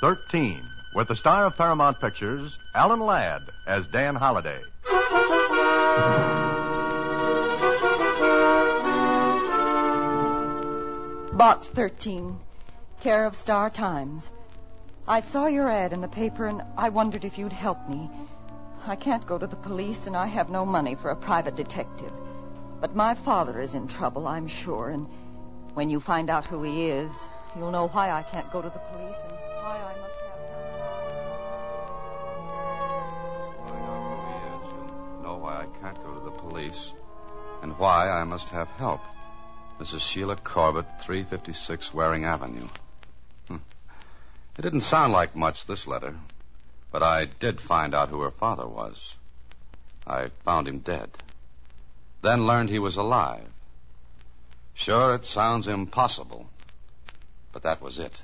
13, with the star of Paramount Pictures, Alan Ladd, as Dan Holliday. Box 13, care of Star Times. I saw your ad in the paper, and I wondered if you'd help me. I can't go to the police, and I have no money for a private detective. But my father is in trouble, I'm sure, and when you find out who he is, you'll know why I can't go to the police and why I must have help. I know who he is. You'll know why I can't go to the police and why I must have help. Mrs. Sheila Corbett, 356 Waring Avenue. It didn't sound like much, this letter, but I did find out who her father was. I found him dead, then learned he was alive. Sure, it sounds impossible, but that was it.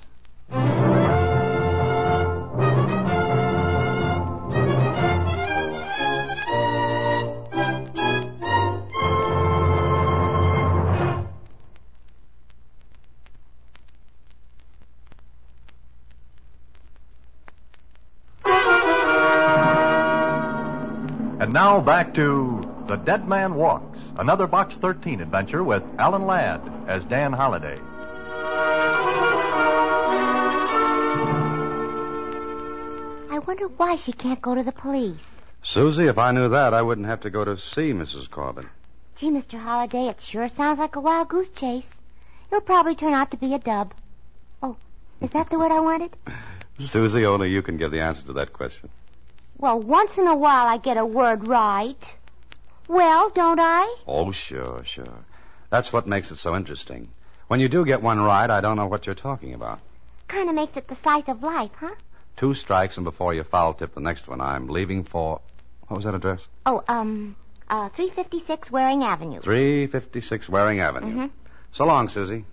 And now back to The Dead Man Walks, another Box 13 adventure with Alan Ladd as Dan Holliday. I wonder why she can't go to the police. Susie, if I knew that, I wouldn't have to go to see Mrs. Corbett. Gee, Mr. Holliday, it sure sounds like a wild goose chase. It'll probably turn out to be a dub. Oh, is that the word I wanted? Susie, only you can give the answer to that question. Well, once in a while I get a word right. Well, don't I? Oh, sure. That's what makes it so interesting. When you do get one right, I don't know what you're talking about. Kind of makes it the slice of life, huh? 2 strikes, and before you foul tip the next one, I'm leaving for... What was that address? 356 Waring Avenue. 356 Waring Avenue. Mm-hmm. So long, Susie.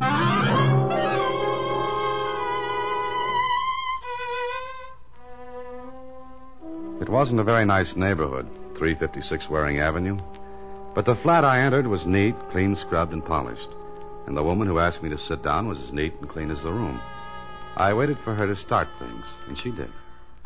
It wasn't a very nice neighborhood, 356 Waring Avenue. But the flat I entered was neat, clean scrubbed, and polished. And the woman who asked me to sit down was as neat and clean as the room. I waited for her to start things, and she did.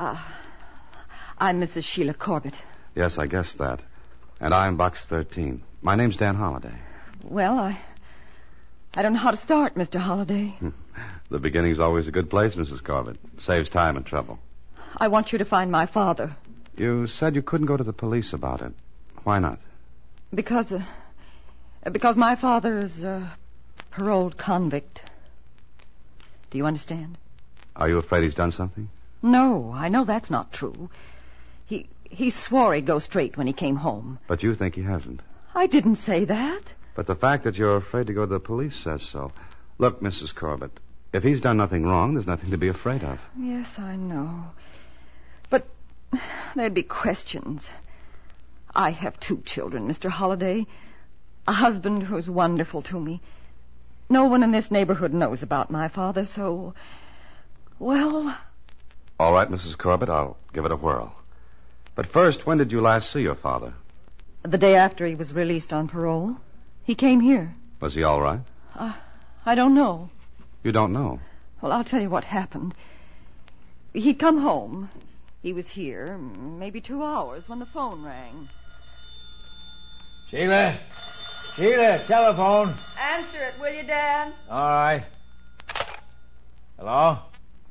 I'm Mrs. Sheila Corbett. Yes, I guessed that. And I'm Box 13. My name's Dan Holliday. Well, I don't know how to start, Mr. Holliday. The beginning's always a good place, Mrs. Corbett. Saves time and trouble. I want you to find my father. You said you couldn't go to the police about it. Why not? Because my father is a paroled convict. Do you understand? Are you afraid he's done something? No, I know that's not true. He swore he'd go straight when he came home. But you think he hasn't. I didn't say that. But the fact that you're afraid to go to the police says so. Look, Mrs. Corbett, if he's done nothing wrong, there's nothing to be afraid of. Yes, I know. But there'd be questions. I have 2 children, Mr. Holliday. A husband who's wonderful to me. No one in this neighborhood knows about my father, so... Well... All right, Mrs. Corbett, I'll give it a whirl. But first, when did you last see your father? The day after he was released on parole. He came here. Was he all right? I don't know. You don't know? Well, I'll tell you what happened. He'd come home. He was here maybe 2 hours when the phone rang. Sheila, telephone. Answer it, will you, Dad? All right. Hello?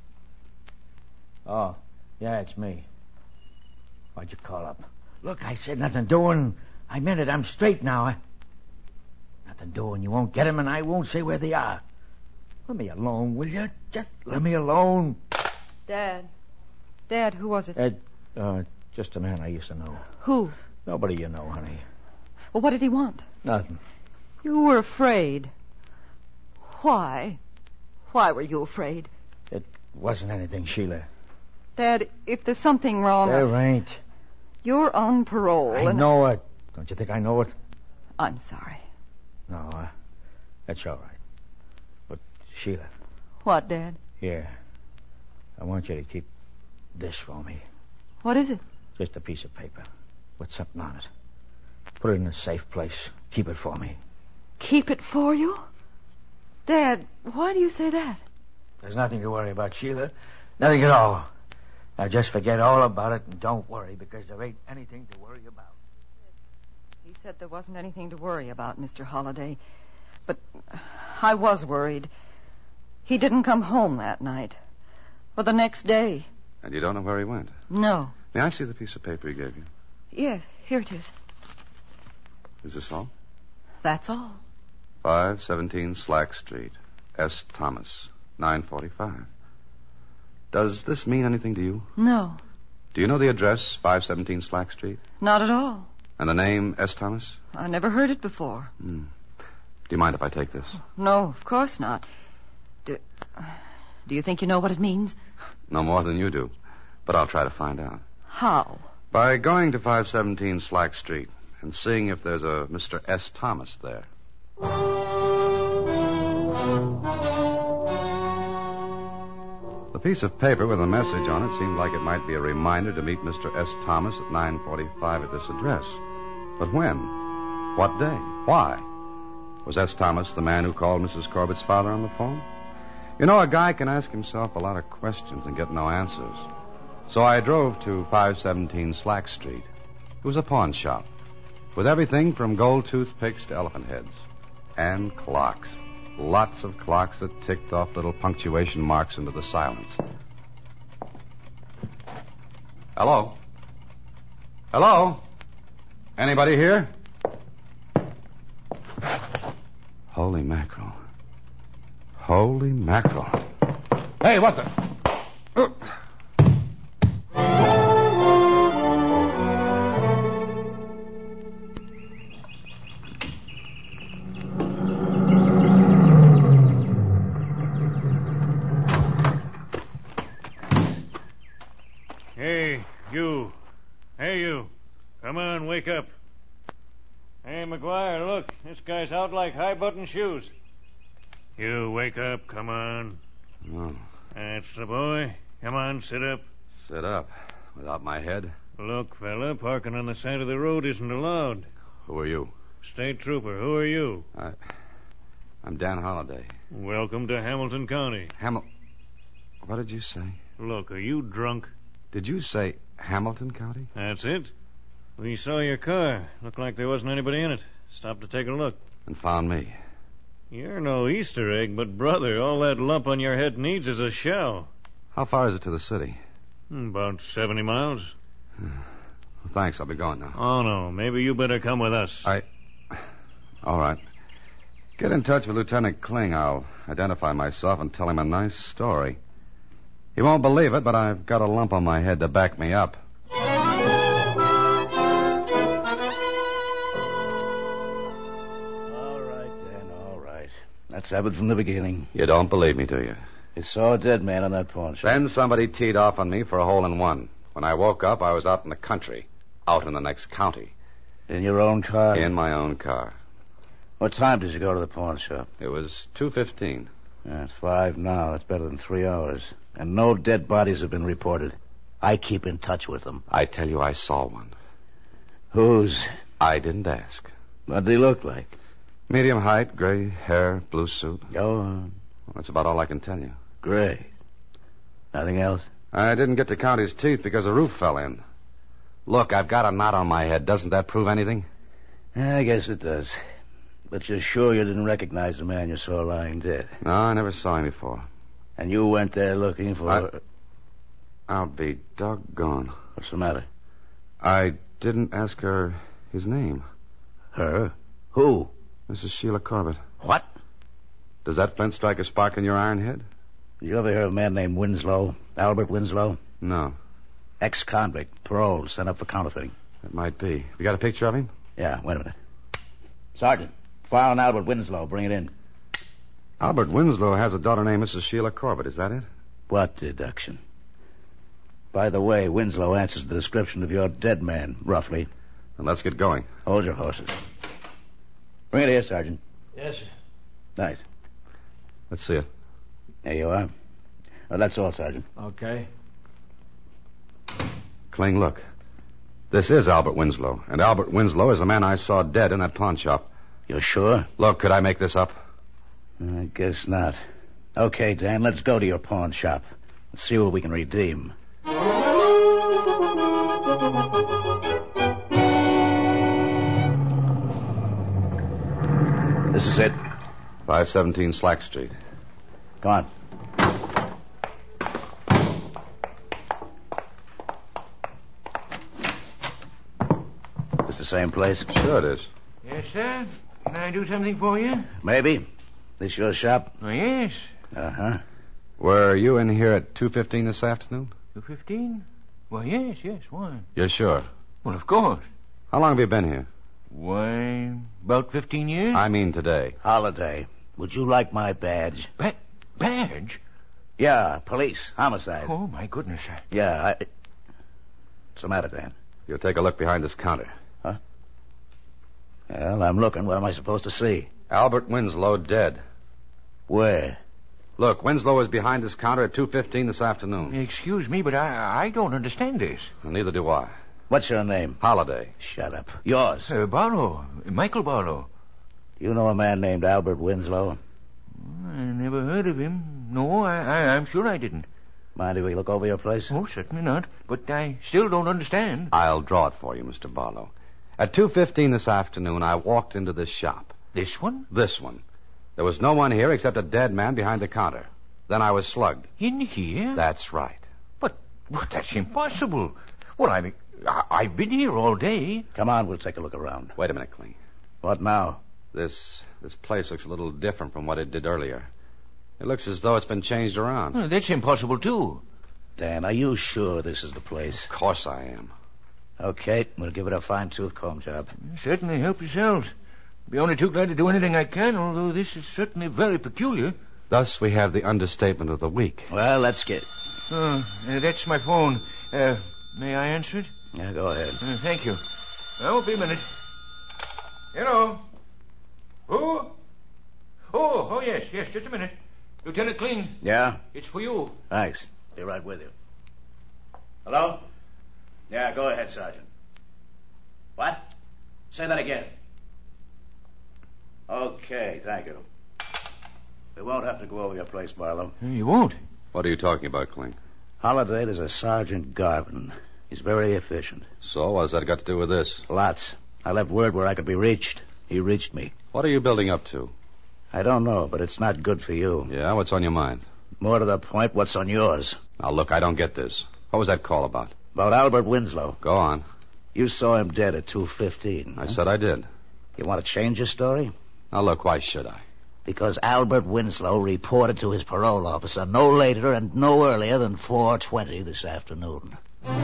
Oh, yeah, it's me. Why'd you call up? Look, I said nothing doing. I meant it. I'm straight now. Nothing doing. You won't get him, and I won't say where they are. Let me alone, will you? Just let me alone. Dad, who was it? Just a man I used to know. Who? Nobody you know, honey. Well, what did he want? Nothing. You were afraid. Why? Why were you afraid? It wasn't anything, Sheila. Dad, if there's something wrong... There ain't. You're on parole. I know it. Don't you think I know it? I'm sorry. No, that's all right. But, Sheila. What, Dad? Here. I want you to keep this for me. What is it? Just a piece of paper with something on it. Put it in a safe place. Keep it for me. Keep it for you? Dad, why do you say that? There's nothing to worry about, Sheila. Nothing at all. Now just forget all about it and don't worry, because there ain't anything to worry about. He said there wasn't anything to worry about, Mr. Holliday. But I was worried. He didn't come home that night. Or the next day. And you don't know where he went? No. May I see the piece of paper he gave you? Yes, here it is. Is this all? That's all. 517 Slack Street, S. Thomas, 9:45. Does this mean anything to you? No, Do you know the address, 517 Slack Street? not at all. And the name, S. Thomas? I never heard it before. Do you mind if I take this? No, of course not. Do you think you know what it means? No more than you do. But I'll try to find out. How? By going to 517 Slack Street and seeing if there's a Mr. S. Thomas there. The piece of paper with a message on it seemed like it might be a reminder to meet Mr. S. Thomas at 9:45 at this address. But when? What day? Why? Was S. Thomas the man who called Mrs. Corbett's father on the phone? You know, a guy can ask himself a lot of questions and get no answers. So I drove to 517 Slack Street. It was a pawn shop with everything from gold toothpicks to elephant heads. And clocks. Lots of clocks that ticked off little punctuation marks into the silence. Hello? Hello? Anybody here? Holy mackerel. Holy mackerel. Hey, what the... Hey, you. Come on, wake up. Hey, McGuire, look. This guy's out like high-button shoes. You wake up, come on. Oh. That's the boy. Come on, sit up. Sit up. Without my head? Look, fella, parking on the side of the road isn't allowed. Who are you? State trooper, who are you? I'm Dan Holliday. Welcome to Hamilton County. What did you say? Look, are you drunk? Did you say Hamilton County? That's it. We saw your car. Looked like there wasn't anybody in it. Stopped to take a look. And found me. You're no Easter egg, but, brother, all that lump on your head needs is a shell. How far is it to the city? About 70 miles. Well, thanks. I'll be going now. Oh, no. Maybe you better come with us. All right. Get in touch with Lieutenant Kling. I'll identify myself and tell him a nice story. He won't believe it, but I've got a lump on my head to back me up. All right, then, all right. That's happened from the beginning. You don't believe me, do you? You saw a dead man on that pawn shop. Then somebody teed off on me for a hole-in-one. When I woke up, I was out in the country, out in the next county. In your own car? In my own car. What time did you go to the pawn shop? It was 2:15. Yeah, it's 5 now. That's better than 3 hours. And no dead bodies have been reported. I keep in touch with them. I tell you, I saw one. Whose? I didn't ask. What did he look like? Medium height, gray hair, blue suit. Go on. Well, that's about all I can tell you. Great. Nothing else? I didn't get to count his teeth because the roof fell in. Look, I've got a knot on my head. Doesn't that prove anything? I guess it does. But you're sure you didn't recognize the man you saw lying dead? No, I never saw him before. And you went there looking for... I'll be doggone. What's the matter? I didn't ask her his name. Her? Who? Mrs. Sheila Corbett. What? Does that flint strike a spark in your iron head? Did you ever hear of a man named Winslow? Albert Winslow? No. Ex-convict, paroled, sent up for counterfeiting. That might be. You got a picture of him? Yeah, wait a minute. Sergeant, file on Albert Winslow. Bring it in. Albert Winslow has a daughter named Mrs. Sheila Corbett. Is that it? What deduction? By the way, Winslow answers the description of your dead man, roughly. Then let's get going. Hold your horses. Bring it here, Sergeant. Yes, sir. Nice. Let's see it. There you are. Oh, that's all, Sergeant. Okay. Kling, look. This is Albert Winslow. And Albert Winslow is the man I saw dead in that pawn shop. You're sure? Look, could I make this up? I guess not. Okay, Dan, let's go to your pawn shop. and see what we can redeem. This is it. 517 Slack Street. Come on. This the same place? Sure it is. Yes, sir. Can I do something for you? Maybe. This your shop? Oh, yes. Uh-huh. Were you in here at 2:15 this afternoon? 2:15? Well, yes. Why? You're sure? Well, of course. How long have you been here? Why, about 15 years. I mean today. Holiday. Would you like my badge? Badge? Yeah, police. Homicide. Oh, my goodness, sir. Yeah, What's the matter, Dan? You'll take a look behind this counter. Huh? Well, I'm looking. What am I supposed to see? Albert Winslow dead. Where? Look, Winslow was behind this counter at 2:15 this afternoon. Excuse me, but I don't understand this. Well, neither do I. What's your name? Holiday. Shut up. Yours. Barlow. Michael Barlow. You know a man named Albert Winslow? I never heard of him. No, I'm sure I didn't. Mind if we look over your place? Oh, certainly not. But I still don't understand. I'll draw it for you, Mr. Barlow. At 2:15 this afternoon, I walked into this shop. This one? This one. There was no one here except a dead man behind the counter. Then I was slugged. In here? That's right. But that's impossible. Well, I've been here all day. Come on, we'll take a look around. Wait a minute, Kling. What now? This place looks a little different from what it did earlier. It looks as though it's been changed around. Well, that's impossible, too. Dan, are you sure this is the place? Of course I am. Okay, we'll give it a fine-tooth comb job. Certainly, help yourselves. Be only too glad to do anything I can, although this is certainly very peculiar. Thus, we have the understatement of the week. Well, let's get... Oh, that's my phone. May I answer it? Yeah, go ahead. Thank you. I won't be a minute. Hello? Who? Oh, yes, just a minute. Lieutenant Kling. Yeah? It's for you. Thanks. Be right with you. Hello? Yeah, go ahead, Sergeant. What? Say that again. Okay, thank you. We won't have to go over your place, Barlow. You won't? What are you talking about, Kling? Holiday, there's a Sergeant Garvin. He's very efficient. So, what's that got to do with this? Lots. I left word where I could be reached. He reached me. What are you building up to? I don't know, but it's not good for you. Yeah, what's on your mind? More to the point, what's on yours? Now, look, I don't get this. What was that call about? About Albert Winslow. Go on. You saw him dead at 2:15. I said I did. You want to change your story? Now, look, why should I? Because Albert Winslow reported to his parole officer no later and no earlier than 4:20 this afternoon.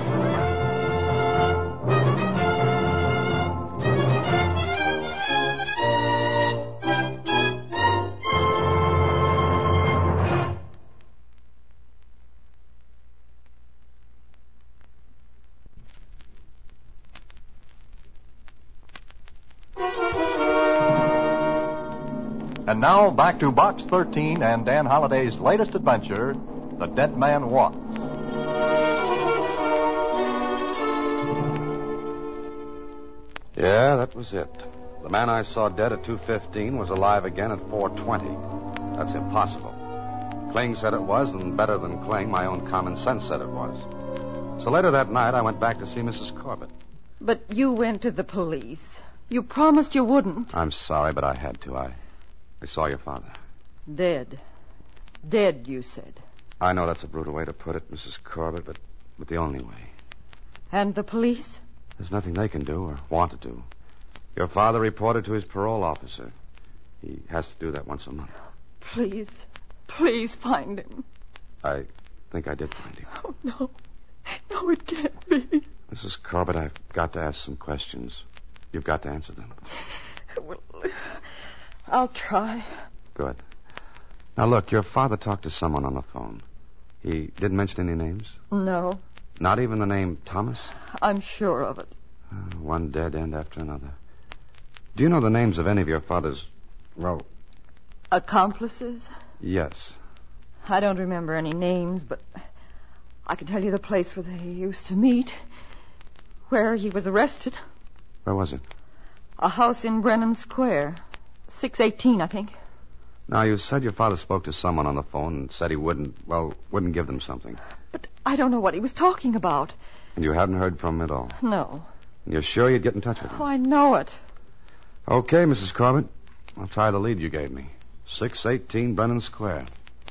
And now back to Box 13 and Dan Holliday's latest adventure, The Dead Man Walks. Yeah, that was it. The man I saw dead at 2:15 was alive again at 4:20. That's impossible. Kling said it was, and better than Kling, my own common sense said it was. So later that night, I went back to see Mrs. Corbett. But you went to the police. You promised you wouldn't. I'm sorry, but I had to. I saw your father. Dead. Dead, you said. I know that's a brutal way to put it, Mrs. Corbett, but the only way. And the police? There's nothing they can do or want to do. Your father reported to his parole officer. He has to do that once a month. Please find him. I think I did find him. Oh, no. No, it can't be. Mrs. Corbett, I've got to ask some questions. You've got to answer them. Well, I'll try. Good. Now, look, your father talked to someone on the phone. He didn't mention any names? No. Not even the name Thomas? I'm sure of it. One dead end after another. Do you know the names of any of your father's, accomplices? Yes. I don't remember any names, but I can tell you the place where they used to meet. Where he was arrested. Where was it? A house in Brennan Square. 618, I think. Now, you said your father spoke to someone on the phone and said he wouldn't give them something. But I don't know what he was talking about. And you hadn't heard from him at all? No. And you're sure you'd get in touch with him? Oh, I know it. Okay, Mrs. Corbett. I'll try the lead you gave me. 618 Brennan Square.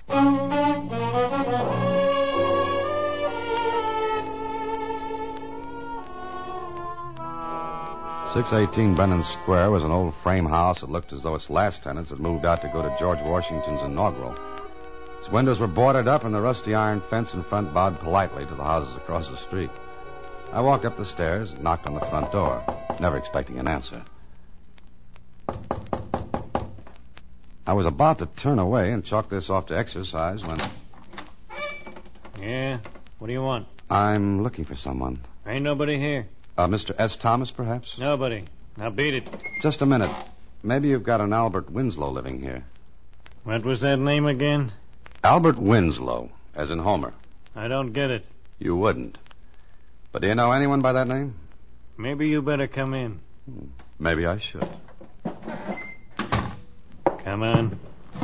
618 Brennan Square was an old frame house that looked as though its last tenants had moved out to go to George Washington's inaugural. Its windows were boarded up, and the rusty iron fence in front bowed politely to the houses across the street. I walked up the stairs and knocked on the front door, never expecting an answer. I was about to turn away and chalk this off to exercise when... Yeah? What do you want? I'm looking for someone. Ain't nobody here. Mr. S. Thomas, perhaps? Nobody. Now beat it. Just a minute. Maybe you've got an Albert Winslow living here. What was that name again? Albert Winslow, as in Homer. I don't get it. You wouldn't. But do you know anyone by that name? Maybe you better come in. Maybe I should. Come on.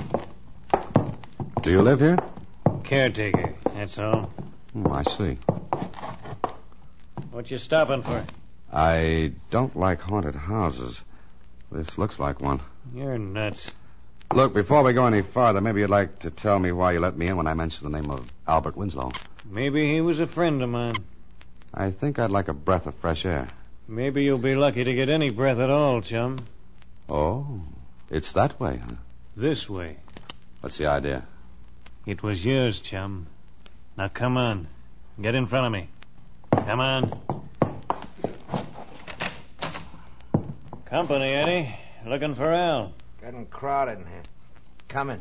Do you live here? Caretaker, that's all. I see. What you stopping for? I don't like haunted houses. This looks like one. You're nuts. Look, before we go any farther, maybe you'd like to tell me why you let me in when I mentioned the name of Albert Winslow. Maybe he was a friend of mine. I think I'd like a breath of fresh air. Maybe you'll be lucky to get any breath at all, chum. Oh, it's that way, huh? This way. What's the idea? It was yours, chum. Now come on. Get in front of me. Come on. Company, Eddie. Looking for Al. Getting crowded in here. Coming.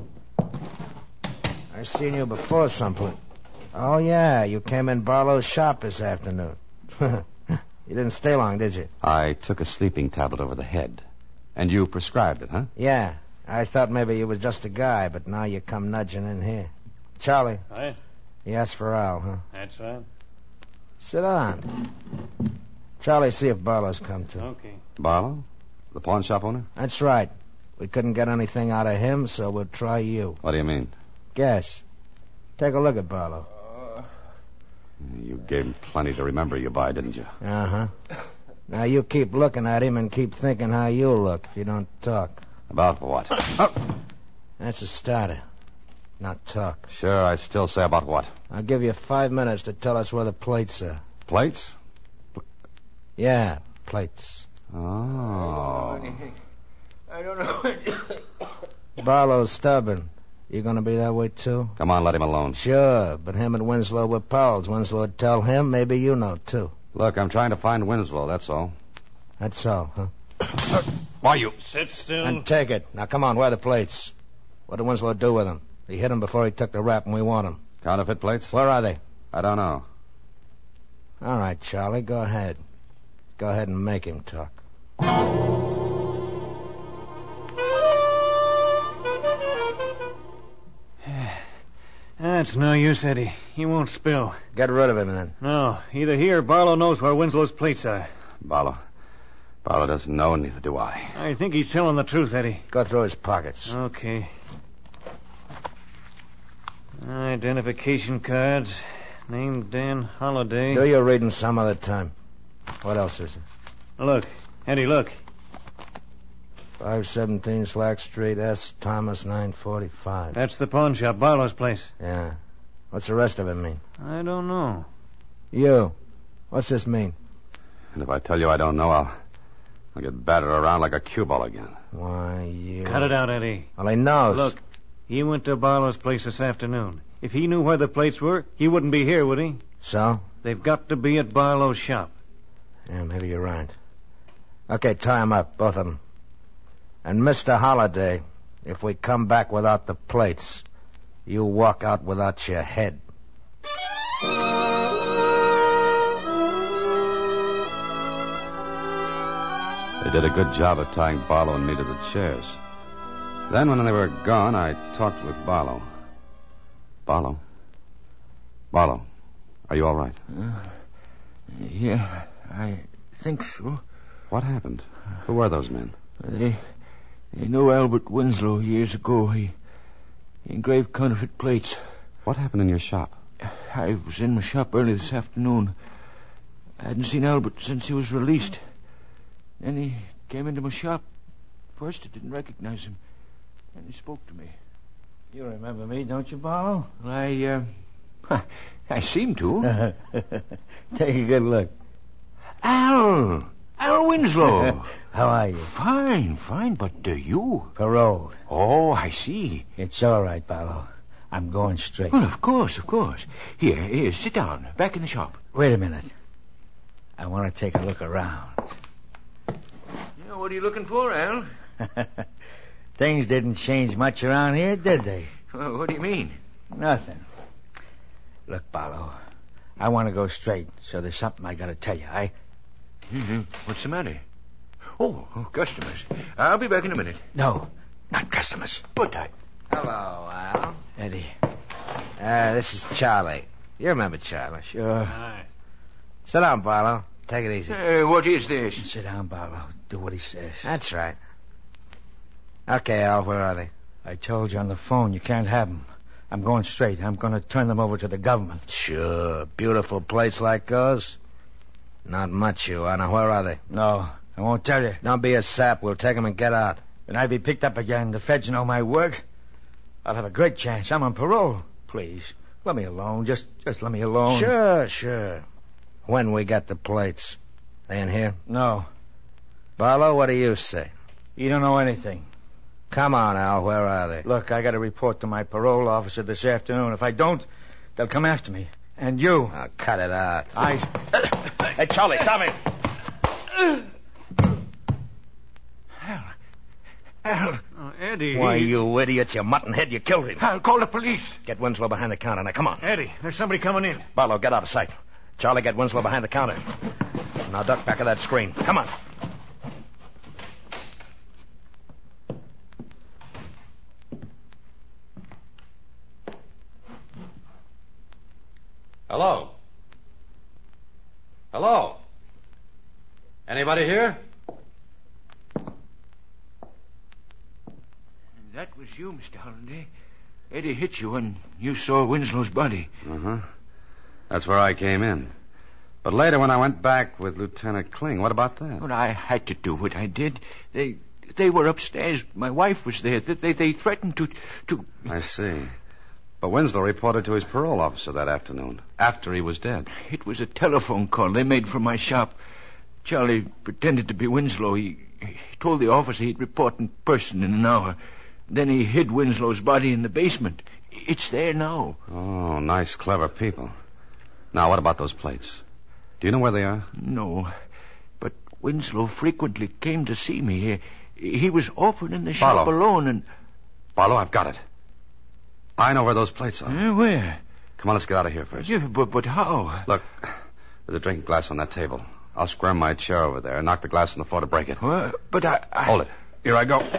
I've seen you before someplace. Oh, yeah, you came in Barlow's shop this afternoon. You didn't stay long, did you? I took a sleeping tablet over the head. And you prescribed it, huh? Yeah. I thought maybe you was just a guy, but now you come nudging in here. Charlie. Right? You asked for Al, huh? That's right. Sit down. Charlie, see if Barlow's come to. Okay. Barlow? The pawn shop owner? That's right. We couldn't get anything out of him, so we'll try you. What do you mean? Guess. Take a look at Barlow. You gave him plenty to remember you by, didn't you? Uh-huh. Now you keep looking at him and keep thinking how you'll look if you don't talk. About what? That's a starter. Now talk. Sure, I still say about what? I'll give you 5 minutes to tell us where the plates are. Plates? Yeah, plates. Oh. I don't know. Barlow's stubborn. You gonna be that way, too? Come on, let him alone. Sure, but him and Winslow were pals. Winslow would tell him. Maybe you know, too. Look, I'm trying to find Winslow, that's all. That's all, huh? Why, you... Sit still. And take it. Now, come on, where are the plates? What did Winslow do with them? He hit them before he took the rap, and we want them. Counterfeit plates? Where are they? I don't know. All right, Charlie, go ahead. Go ahead and make him talk. That's no use, Eddie. He won't spill. Get rid of him, then. No, either he or Barlow knows where Winslow's plates are. Barlow doesn't know, and neither do I. I think he's telling the truth, Eddie. Go through his pockets. Okay. Identification cards. Name Dan Holliday. Do your reading some other time. What else is it? Look. Eddie, look. 517 Slack Street, S. Thomas, 945. That's the pawn shop, Barlow's place. Yeah. What's the rest of it mean? I don't know. You. What's this mean? And if I tell you I don't know, I'll get battered around like a cue ball again. Why, you... Cut it out, Eddie. Well, he knows. Look, he went to Barlow's place this afternoon. If he knew where the plates were, he wouldn't be here, would he? So? They've got to be at Barlow's shop. Yeah, maybe you're right. Okay, tie 'em up, both of them. And Mr. Holliday, if we come back without the plates, you walk out without your head. They did a good job of tying Barlow and me to the chairs. Then, when they were gone, I talked with Barlow. Barlow, are you all right? Yeah, I think so. What happened? Who were those men? I know Albert Winslow years ago. He engraved counterfeit plates. What happened in your shop? I was in my shop early this afternoon. I hadn't seen Albert since he was released. Then he came into my shop. First, I didn't recognize him. Then he spoke to me. You remember me, don't you, Barlow? I seem to. Take a good look. Al Winslow. How are you? Fine, but you? Paroled. Oh, I see. It's all right, Barlow. I'm going straight. Well, of course. Here, sit down. Back in the shop. Wait a minute. I want to take a look around. Yeah, what are you looking for, Al? Things didn't change much around here, did they? Well, what do you mean? Nothing. Look, Barlow, I want to go straight, so there's something I got to tell you. Mm-hmm. What's the matter? Oh, customers. I'll be back in a minute. No, not customers. But I... Hello, Al. Eddie. This is Charlie. You remember Charlie? Sure. Hi. Sit down, Barlow. Take it easy. What is this? Sit down, Barlow. Do what he says. That's right. Okay, Al, where are they? I told you on the phone you can't have them. I'm going straight. I'm going to turn them over to the government. Sure. Beautiful plates like those? Not much, you are. Now, where are they? No, I won't tell you. Don't be a sap. We'll take them and get out. When I be picked up again, the feds know my work. I'll have a great chance. I'm on parole. Please, let me alone. Just let me alone. Sure. When we get the plates. They in here? No. Barlow, what do you say? You don't know anything. Come on, Al. Where are they? Look, I got to report to my parole officer this afternoon. If I don't, they'll come after me. And you. Oh, cut it out. Hey, Charlie, stop him. Al. Oh, Eddie. Why, you idiot, you muttonhead, you killed him. I'll call the police. Get Winslow behind the counter. Now, come on. Eddie, there's somebody coming in. Barlow, get out of sight. Charlie, get Winslow behind the counter. Now, duck back of that screen. Come on. Hello? Anybody here? That was you, Mr. Holliday. Eddie hit you when you saw Winslow's body. Uh-huh. That's where I came in. But later when I went back with Lieutenant Kling, what about that? Well, I had to do what I did. They were upstairs. My wife was there. They threatened to... I see. But Winslow reported to his parole officer that afternoon, after he was dead. It was a telephone call they made from my shop. Charlie pretended to be Winslow. He told the officer he'd report in person in an hour. Then he hid Winslow's body in the basement. It's there now. Oh, nice, clever people. Now, what about those plates? Do you know where they are? No, but Winslow frequently came to see me. He was often in the shop alone and... Barlow, I've got it. I know where those plates are. Where? Come on, let's get out of here first. Yeah, but how? Look, there's a drinking glass on that table. I'll square my chair over there and knock the glass on the floor to break it. But I... Hold it. Here I go.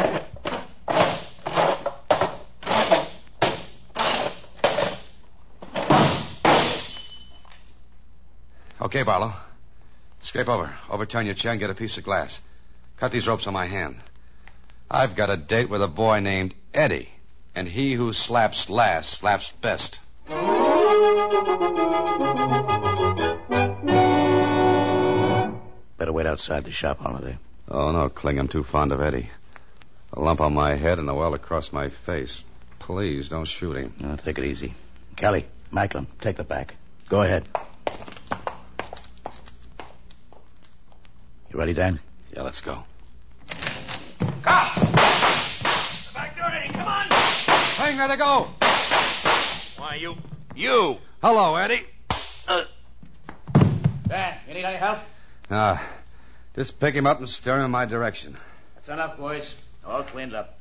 Okay, Barlow. Scrape over. Overturn your chair and get a piece of glass. Cut these ropes on my hand. I've got a date with a boy named Eddie. And he who slaps last slaps best. Better wait outside the shop, Holliday. Oh, no, Kling, I'm too fond of Eddie. A lump on my head and a well across my face. Please, don't shoot him. No, take it easy. Kelly, Macklin, take the back. Go ahead. You ready, Dan? Yeah, let's go. Cops! The back door, Eddie, come on! Kling, there they go! Why, you... Hello, Eddie. Dan, you need any help? Just pick him up and steer him in my direction. That's enough, boys. All cleaned up.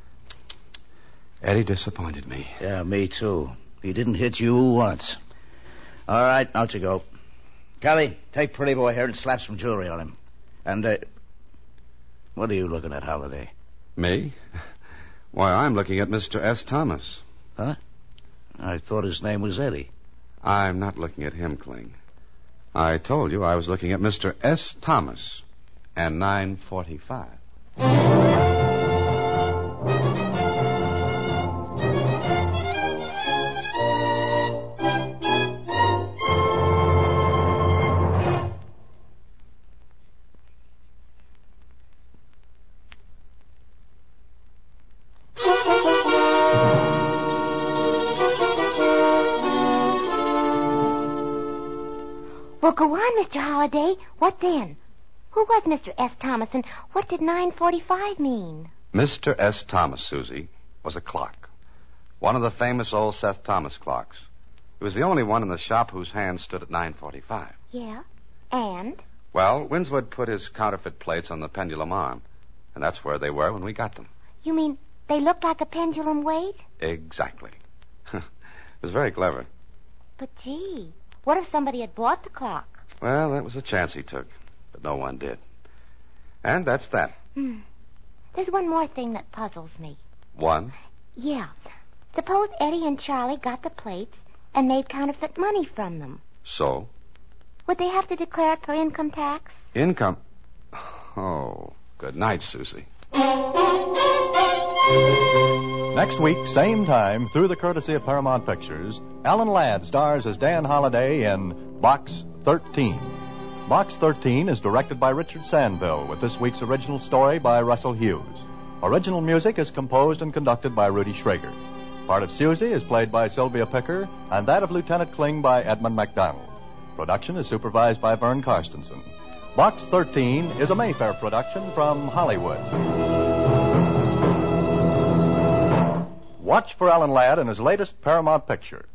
Eddie disappointed me. Yeah, me too. He didn't hit you once. All right, out you go. Kelly, take Pretty Boy here and slap some jewelry on him. And, what are you looking at, Holliday? Me? Why, I'm looking at Mr. S. Thomas. Huh? I thought his name was Eddie. I'm not looking at him, Kling. I told you I was looking at Mr. S. Thomas and 945. Well, go on, Mr. Holliday. What then? Who was Mr. S. Thomas, and what did 9:45 mean? Mr. S. Thomas, Susie, was a clock. One of the famous old Seth Thomas clocks. He was the only one in the shop whose hand stood at 9:45. Yeah? And? Well, Winswood put his counterfeit plates on the pendulum arm, and that's where they were when we got them. You mean they looked like a pendulum weight? Exactly. It was very clever. But, gee, what if somebody had bought the clock? Well, that was a chance he took, but no one did. And that's that. There's one more thing that puzzles me. One? Yeah. Suppose Eddie and Charlie got the plates and made counterfeit money from them. So? Would they have to declare it for income tax? Income? Oh, good night, Susie. Next week, same time, through the courtesy of Paramount Pictures, Alan Ladd stars as Dan Holliday in Box 13. Box 13 is directed by Richard Sandville, with this week's original story by Russell Hughes. Original music is composed and conducted by Rudy Schrager. Part of Susie is played by Sylvia Picker, and that of Lieutenant Kling by Edmund MacDonald. Production is supervised by Vern Karstensen. Box 13 is a Mayfair production from Hollywood. Watch for Alan Ladd in his latest Paramount picture.